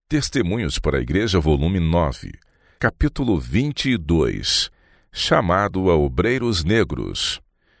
Testemunhos para a Igreja, volume 9, capítulo 22, chamado a Obreiros Negros.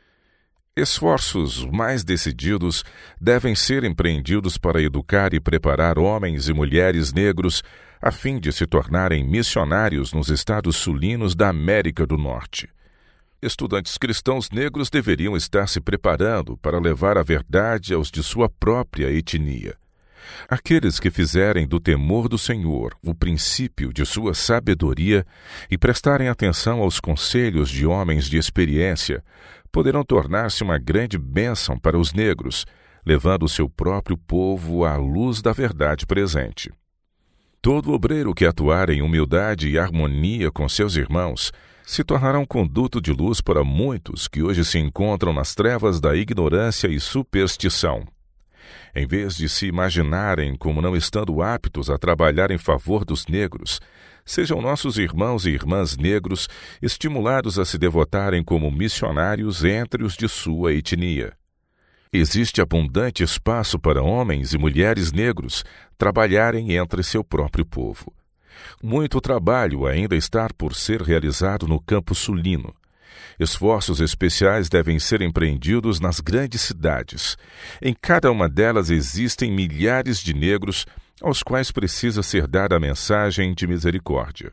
Esforços mais decididos devem ser empreendidos para educar e preparar homens e mulheres negros a fim de se tornarem missionários nos estados sulinos da América do Norte. Estudantes cristãos negros deveriam estar se preparando para levar a verdade aos de sua própria etnia. Aqueles que fizerem do temor do Senhor o princípio de sua sabedoria e prestarem atenção aos conselhos de homens de experiência, poderão tornar-se uma grande bênção para os negros, levando o seu próprio povo à luz da verdade presente. Todo obreiro que atuar em humildade e harmonia com seus irmãos se tornará um conduto de luz para muitos que hoje se encontram nas trevas da ignorância e superstição. Em vez de se imaginarem como não estando aptos a trabalhar em favor dos negros, sejam nossos irmãos e irmãs negros estimulados a se devotarem como missionários entre os de sua etnia. Existe abundante espaço para homens e mulheres negros trabalharem entre seu próprio povo. Muito trabalho ainda está por ser realizado no campo sulino. Esforços especiais devem ser empreendidos nas grandes cidades. Em cada uma delas existem milhares de negros aos quais precisa ser dada a mensagem de misericórdia.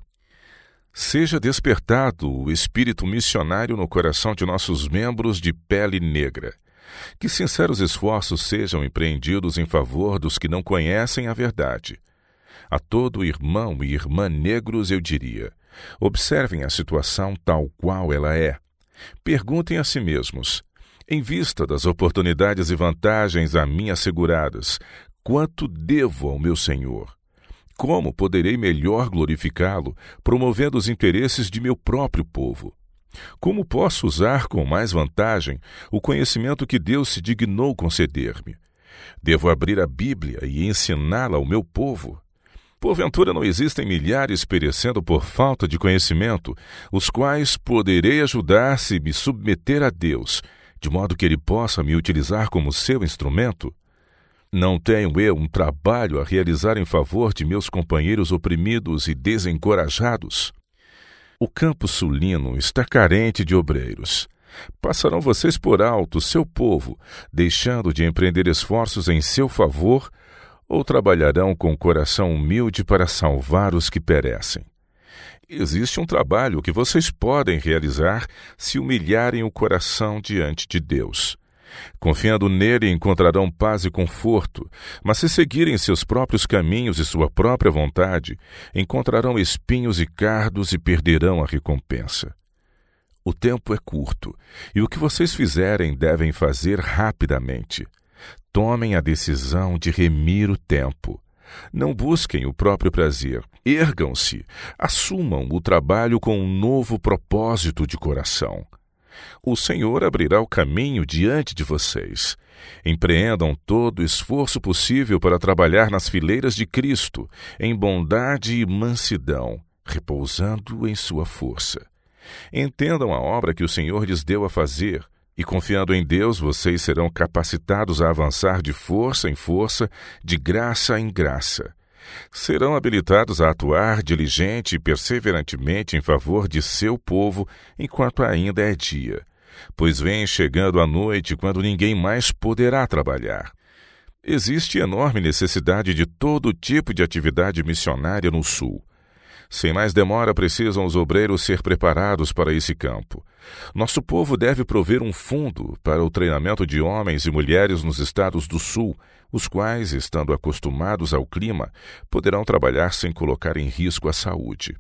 Seja despertado o espírito missionário no coração de nossos membros de pele negra. Que sinceros esforços sejam empreendidos em favor dos que não conhecem a verdade. A todo irmão e irmã negros eu diria: observem a situação tal qual ela é. Perguntem a si mesmos, em vista das oportunidades e vantagens a mim asseguradas, quanto devo ao meu Senhor? Como poderei melhor glorificá-lo, promovendo os interesses de meu próprio povo? Como posso usar com mais vantagem o conhecimento que Deus se dignou conceder-me? Devo abrir a Bíblia e ensiná-la ao meu povo? Porventura não existem milhares perecendo por falta de conhecimento, os quais poderei ajudar se me submeter a Deus, de modo que Ele possa me utilizar como seu instrumento? Não tenho eu um trabalho a realizar em favor de meus companheiros oprimidos e desencorajados? O campo sulino está carente de obreiros. Passarão vocês por alto seu povo, deixando de empreender esforços em seu favor, ou trabalharão com coração humilde para salvar os que perecem? Existe um trabalho que vocês podem realizar se humilharem o coração diante de Deus. Confiando nele encontrarão paz e conforto, mas se seguirem seus próprios caminhos e sua própria vontade, encontrarão espinhos e cardos e perderão a recompensa. O tempo é curto, e o que vocês fizerem devem fazer rapidamente. Tomem a decisão de remir o tempo. Não busquem o próprio prazer. Ergam-se, assumam o trabalho com um novo propósito de coração. O Senhor abrirá o caminho diante de vocês. Empreendam todo o esforço possível para trabalhar nas fileiras de Cristo, em bondade e mansidão, repousando em sua força. Entendam a obra que o Senhor lhes deu a fazer, e confiando em Deus, vocês serão capacitados a avançar de força em força, de graça em graça. Serão habilitados a atuar diligente e perseverantemente em favor de seu povo enquanto ainda é dia, pois vem chegando a noite quando ninguém mais poderá trabalhar. Existe enorme necessidade de todo tipo de atividade missionária no Sul. Sem mais demora, precisam os obreiros ser preparados para esse campo. Nosso povo deve prover um fundo para o treinamento de homens e mulheres nos estados do Sul, os quais, estando acostumados ao clima, poderão trabalhar sem colocar em risco a saúde.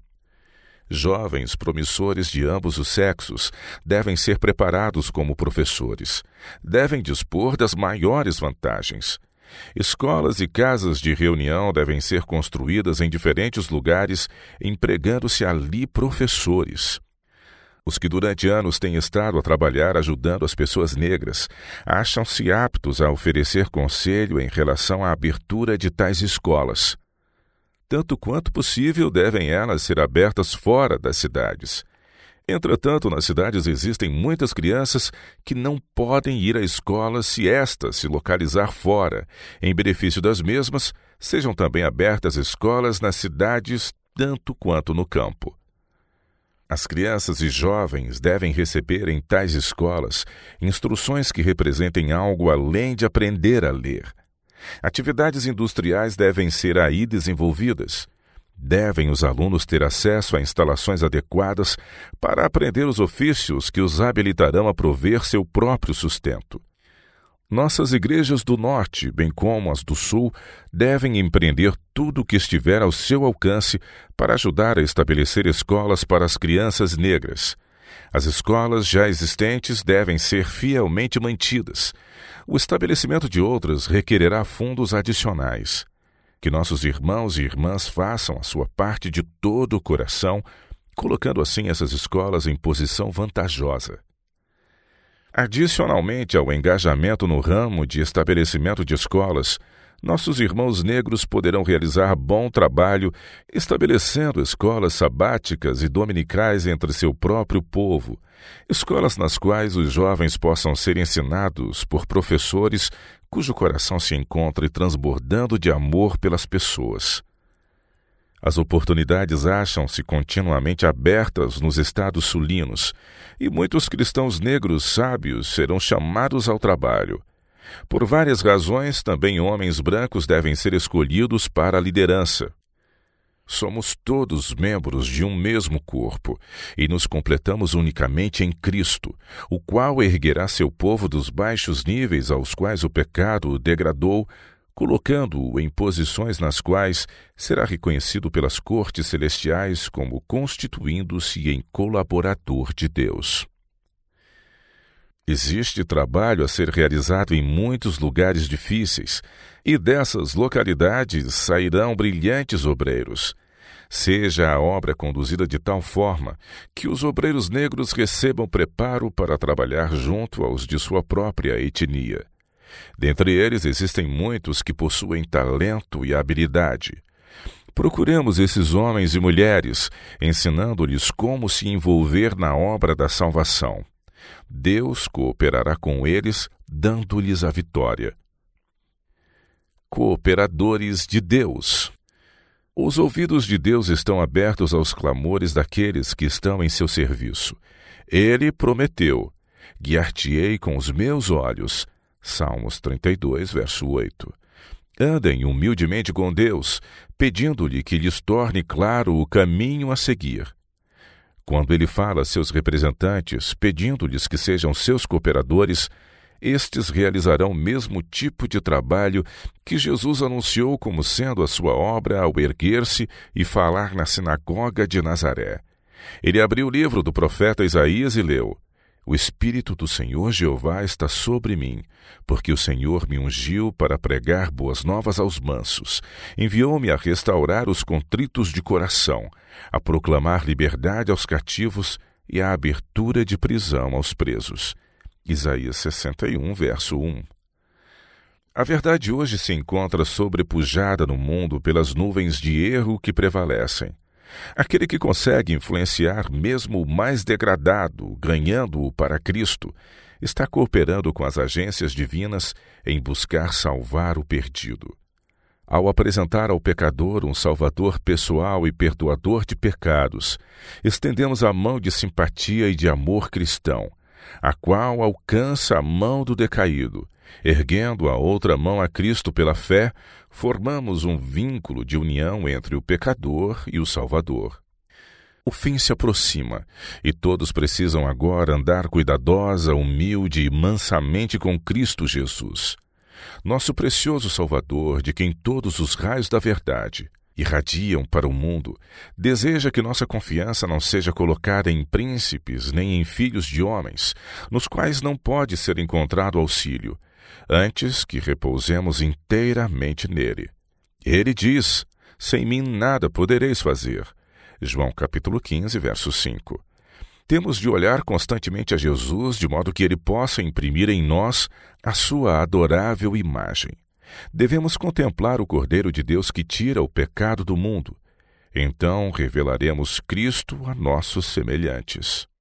Jovens promissores de ambos os sexos devem ser preparados como professores. Devem dispor das maiores vantagens. Escolas e casas de reunião devem ser construídas em diferentes lugares, empregando-se ali professores. Os que durante anos têm estado a trabalhar ajudando as pessoas negras acham-se aptos a oferecer conselho em relação à abertura de tais escolas. Tanto quanto possível devem elas ser abertas fora das cidades. Entretanto, nas cidades existem muitas crianças que não podem ir à escola se esta se localizar fora. Em benefício das mesmas, sejam também abertas escolas nas cidades, tanto quanto no campo. As crianças e jovens devem receber em tais escolas instruções que representem algo além de aprender a ler. Atividades industriais devem ser aí desenvolvidas. Devem os alunos ter acesso a instalações adequadas para aprender os ofícios que os habilitarão a prover seu próprio sustento. Nossas igrejas do Norte, bem como as do Sul, devem empreender tudo o que estiver ao seu alcance para ajudar a estabelecer escolas para as crianças negras. As escolas já existentes devem ser fielmente mantidas. O estabelecimento de outras requererá fundos adicionais. Que nossos irmãos e irmãs façam a sua parte de todo o coração, colocando assim essas escolas em posição vantajosa. Adicionalmente ao engajamento no ramo de estabelecimento de escolas, nossos irmãos negros poderão realizar bom trabalho estabelecendo escolas sabáticas e dominicais entre seu próprio povo, escolas nas quais os jovens possam ser ensinados por professores cujo coração se encontre transbordando de amor pelas pessoas. As oportunidades acham-se continuamente abertas nos estados sulinos, e muitos cristãos negros sábios serão chamados ao trabalho. Por várias razões, também homens brancos devem ser escolhidos para a liderança. Somos todos membros de um mesmo corpo, e nos completamos unicamente em Cristo, o qual erguerá seu povo dos baixos níveis aos quais o pecado o degradou, colocando-o em posições nas quais será reconhecido pelas cortes celestiais como constituindo-se em colaborador de Deus. Existe trabalho a ser realizado em muitos lugares difíceis, e dessas localidades sairão brilhantes obreiros. Seja a obra conduzida de tal forma que os obreiros negros recebam preparo para trabalhar junto aos de sua própria etnia. Dentre eles existem muitos que possuem talento e habilidade. Procuremos esses homens e mulheres, ensinando-lhes como se envolver na obra da salvação. Deus cooperará com eles, dando-lhes a vitória. Cooperadores de Deus. Os ouvidos de Deus estão abertos aos clamores daqueles que estão em seu serviço. Ele prometeu: guiar-te-ei com os meus olhos. Salmos 32, verso 8. Andem humildemente com Deus, pedindo-lhe que lhes torne claro o caminho a seguir. Quando ele fala a seus representantes, pedindo-lhes que sejam seus cooperadores, estes realizarão o mesmo tipo de trabalho que Jesus anunciou como sendo a sua obra ao erguer-se e falar na sinagoga de Nazaré. Ele abriu o livro do profeta Isaías e leu: O Espírito do Senhor Jeová está sobre mim, porque o Senhor me ungiu para pregar boas novas aos mansos. Enviou-me a restaurar os contritos de coração, a proclamar liberdade aos cativos e a abertura de prisão aos presos. Isaías 61, verso 1. A verdade hoje se encontra sobrepujada no mundo pelas nuvens de erro que prevalecem. Aquele que consegue influenciar mesmo o mais degradado, ganhando-o para Cristo, está cooperando com as agências divinas em buscar salvar o perdido. Ao apresentar ao pecador um Salvador pessoal e perdoador de pecados, estendemos a mão de simpatia e de amor cristão, a qual alcança a mão do decaído. Erguendo a outra mão a Cristo pela fé, formamos um vínculo de união entre o pecador e o Salvador. O fim se aproxima, e todos precisam agora andar cuidadosa, humilde e mansamente com Cristo Jesus. Nosso precioso Salvador, de quem todos os raios da verdade irradiam para o mundo, deseja que nossa confiança não seja colocada em príncipes nem em filhos de homens, nos quais não pode ser encontrado auxílio, antes que repousemos inteiramente nele. Ele diz: sem mim nada podereis fazer. João capítulo 15, verso 5. Temos de olhar constantemente a Jesus, de modo que ele possa imprimir em nós a sua adorável imagem. Devemos contemplar o Cordeiro de Deus que tira o pecado do mundo. Então revelaremos Cristo a nossos semelhantes.